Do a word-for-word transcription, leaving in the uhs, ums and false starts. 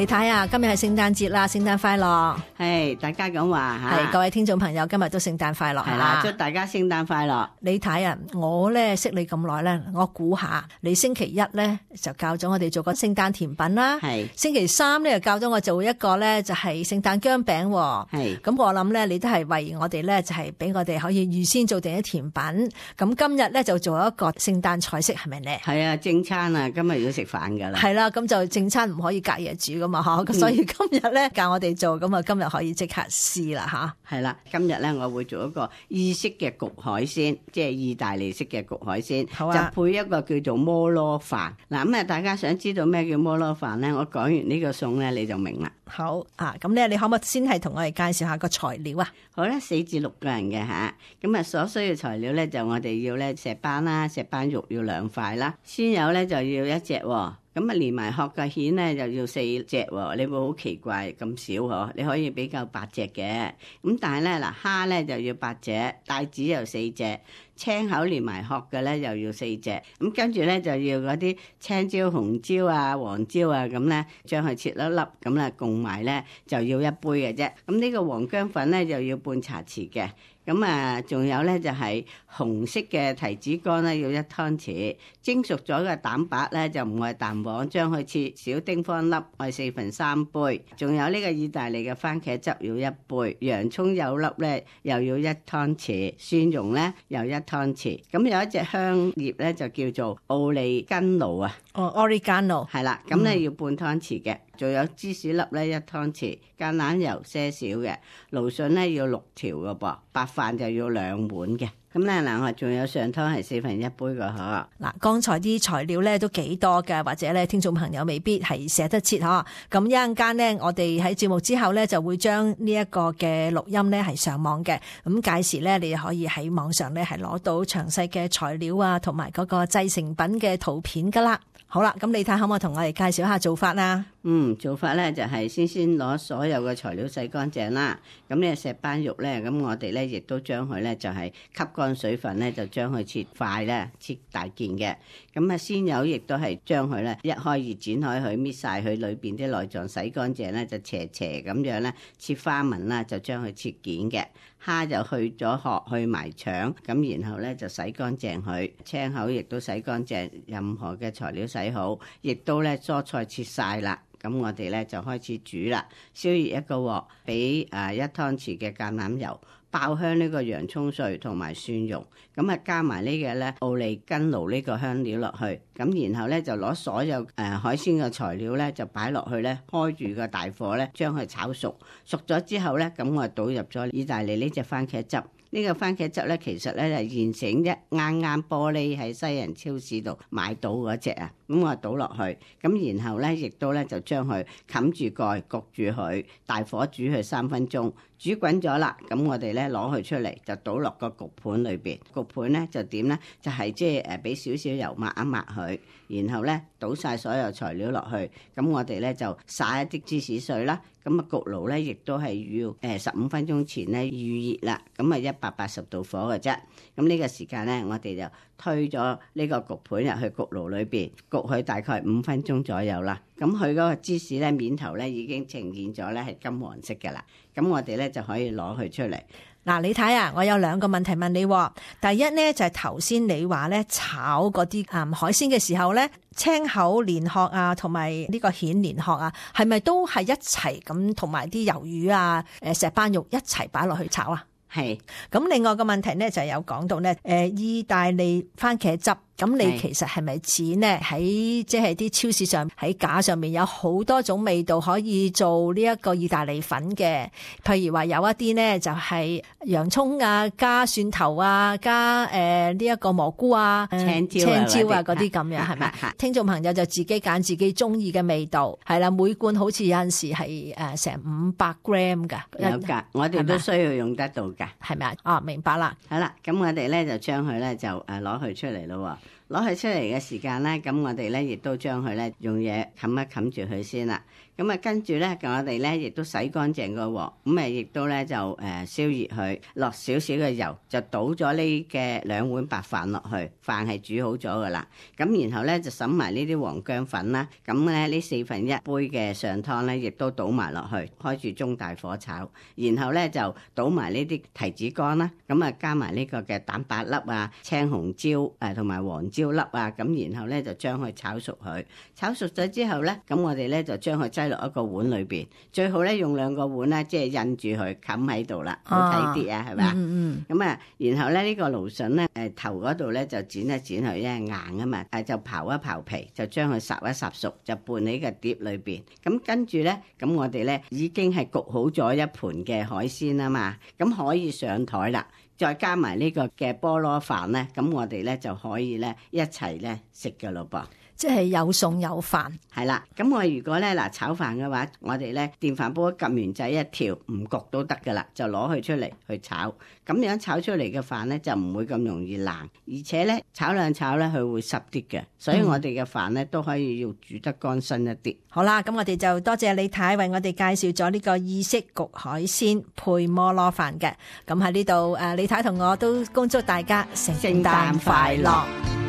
李太啊，今日係聖誕節啦，聖誕快樂！ 係大家咁話吓， 係各位聽眾朋友，今日都聖誕快樂係啦，祝大家聖誕快樂！ 李太啊，我咧識你咁耐咧，我估下你星期一咧就教咗我哋做個聖誕甜品啦，係星期三咧就教咗我做一個咧就係聖誕薑餅，係咁我諗咧你都係為我哋咧就係俾我哋可以預先做定啲甜品，咁今日咧就做一個聖誕菜式係咪咧？ 係啊，正餐啊，今日要食飯噶啦， 係啦，咁就正餐唔可以隔夜煮噶嘛嗬，所以今日咧教我哋做，咁啊今日可以即刻試啦吓。 係啦，今日咧我會做一個意式嘅焗海鮮，即係意大利式嘅焗海鮮，好啊，就配一個叫做摩羅飯。嗱咁啊，大家想知道咩叫摩羅飯咧？我講完呢個餸咧，你就明啦。 好啊，咁咧你可唔可以先係同我哋介紹下個材料啊？ 好啦，四至六個人嘅吓，咁啊所需要材料咧就我哋要咧石斑啦，石斑肉要兩塊啦，鮮魷咧就要一隻喎。咁啊，連埋殼嘅蜆咧就要四隻喎，你會好奇怪咁少嗬？你可以比較八隻嘅，咁但係咧嗱蝦咧就要八隻，帶子又四隻，青口連埋殼嘅咧又要四隻，咁跟住咧就要嗰啲青椒、紅椒啊、黃椒啊咁咧，將佢切粒粒咁咧，共埋咧就要一杯嘅啫。咁呢個黃薑粉咧就要半茶匙嘅。咁啊，仲有咧就係紅色嘅提子乾咧，要一湯匙；蒸熟咗嘅蛋白咧就唔係蛋黃，將佢切小丁方粒，係四分三杯。仲有呢個意大利嘅番茄汁要一杯，洋葱有粒咧又要一湯匙，蒜蓉咧又一湯匙。咁有一隻香葉咧就叫做奧利根奴啊， 哦 ，oregano 係啦，咁咧要半湯匙嘅。仲有芝士粒咧一湯匙，橄欖油些少嘅，蘆筍咧要六條嘅噃，白飯就要兩碗嘅。咁咧嗱，我仲有上湯係四分一杯嘅嗬。 嗱，剛才啲材料咧都幾多嘅，或者咧聽眾朋友未必係寫得切嗬。咁一陣間咧，我哋喺節目之後咧就會將呢一個嘅錄音咧係上網嘅。咁屆時咧，你可以喺網上咧係攞到詳細嘅材料啊，同埋嗰個製成品嘅圖片噶啦。好啦，咁你睇可唔可以同我哋介紹下做法啊？ 嗯，做法咧就係先先攞所有嘅材料洗乾淨啦。咁呢個石斑肉咧，咁我哋咧亦都將佢咧就係吸乾水分咧，就將佢切塊咧，切大件嘅。咁啊鮮魷亦都係將佢咧一開二剪開佢，搣晒佢裏邊啲內臟，洗乾淨咧就斜斜咁樣咧切花紋啦，就將佢切件嘅。蝦就去咗殼，去埋腸，咁然後咧就洗乾淨佢。青口亦都洗乾淨，任何嘅材料洗好，亦都咧蔬菜切晒啦。咁我哋咧就開始煮啦，燒熱一個鑊，俾誒一湯匙嘅橄欖油，爆香呢個洋葱碎同埋蒜蓉，咁啊加埋呢個咧奧利根奴呢個香料落去，咁然後咧就攞所有誒、呃、海鮮嘅材料咧就擺落去咧，開住個大火咧將佢炒熟，熟咗之後咧，咁我倒入咗意大利呢隻番茄汁。呢個番茄汁咧，其實咧係現成一啱啱玻璃喺西人超市度買到嗰隻啊，咁我倒落去，咁然後咧亦都咧就將佢冚住蓋焗住佢，大火煮佢三分鐘，煮滾咗啦，咁我哋咧攞佢出嚟就倒落個焗盤裏邊，焗盤咧就點咧？就係即係誒俾少少油抹一抹佢，然後咧倒晒所有材料落去，咁我哋咧就撒一啲芝士碎啦。咁啊焗爐咧，亦都係要誒十五分鐘前咧預熱啦，咁啊一百八十度火嘅啫。咁呢個時間咧，我哋就推咗呢個焗盤入去焗爐裏邊，焗佢大概五分鐘左右啦。咁佢嗰個芝士咧面頭咧已經呈現咗咧係金黃色嘅啦。咁我哋咧就可以攞佢出嚟。 嗱，你睇啊，我有兩個問題問你。第一咧就係頭先你話咧炒嗰啲啊海鮮嘅時候咧，青口連殼啊，同埋呢個蜆連殼啊，係咪都係一齊咁同埋啲魷魚啊、誒石斑肉一齊擺落去炒啊？係。咁另外個問題咧就係有講到咧，誒意大利番茄汁。咁你其實係咪指呢？喺即係啲超市上喺架上面有好多種味道可以做呢一個意大利粉嘅？譬如話有一啲呢，就係洋蔥啊，加蒜頭啊，加誒呢一個蘑菇啊、 青椒青椒啊嗰啲咁樣係咪？聽眾朋友就自己揀自己中意嘅味道，係啦。每罐好似有陣時係誒成五百 gram 噶， 有噶，我哋都需要用得到噶， 係咪啊？啊，明白啦。 好啦，咁我哋咧就將佢咧就誒攞佢出嚟咯。攞佢出嚟嘅時間咧，咁我哋咧亦都將佢咧用嘢冚一冚住佢先啦。 咁啊跟住咧，我哋咧亦都洗乾淨個鑊，咁啊亦都咧就誒燒熱佢，落少少嘅油，就倒咗呢嘅兩碗白飯落去，飯係煮好咗噶啦。咁然後咧就揼埋呢啲黃薑粉啦，咁咧呢四分一杯嘅上湯咧，亦都倒埋落去，開住中大火炒。然後咧就倒埋呢啲提子乾啦，咁啊加埋呢個嘅蛋白粒啊、青紅椒誒同埋黃椒粒啊，咁然後咧就將佢炒熟佢。炒熟咗之後咧，咁我哋咧就將佢擠落一個碗裏邊，最好咧用兩個碗咧，即係印住佢冚喺度啦，好睇啲啊，係咪啊？ 嗯嗯。 咁啊，然後咧呢個蘆筍咧，誒頭嗰度咧就剪一剪佢，因為硬啊嘛，誒就刨一刨皮，就將佢烚一烚熟，就拌喺個碟裏邊。咁跟住咧，咁我哋咧已經係焗好咗一盤嘅海鮮啊嘛，咁可以上台啦。再加埋呢個嘅菠蘿飯咧，咁我哋咧就可以咧一齊咧食㗎咯噃。 即係有餸有飯， 係啦。咁我如果咧嗱炒飯嘅話，我哋咧電飯煲撳完掣一條唔焗都得噶啦，就攞佢出嚟去炒。咁樣炒出嚟嘅飯咧就唔會咁容易爛，而且咧炒兩炒咧佢會濕啲嘅，所以我哋嘅飯咧都可以要煮得乾身一啲。 好啦，咁我哋就多謝李太為我哋介紹咗呢個意式焗海鮮配菠蘿飯嘅。咁喺呢度誒，李太同我都恭祝大家聖誕快樂。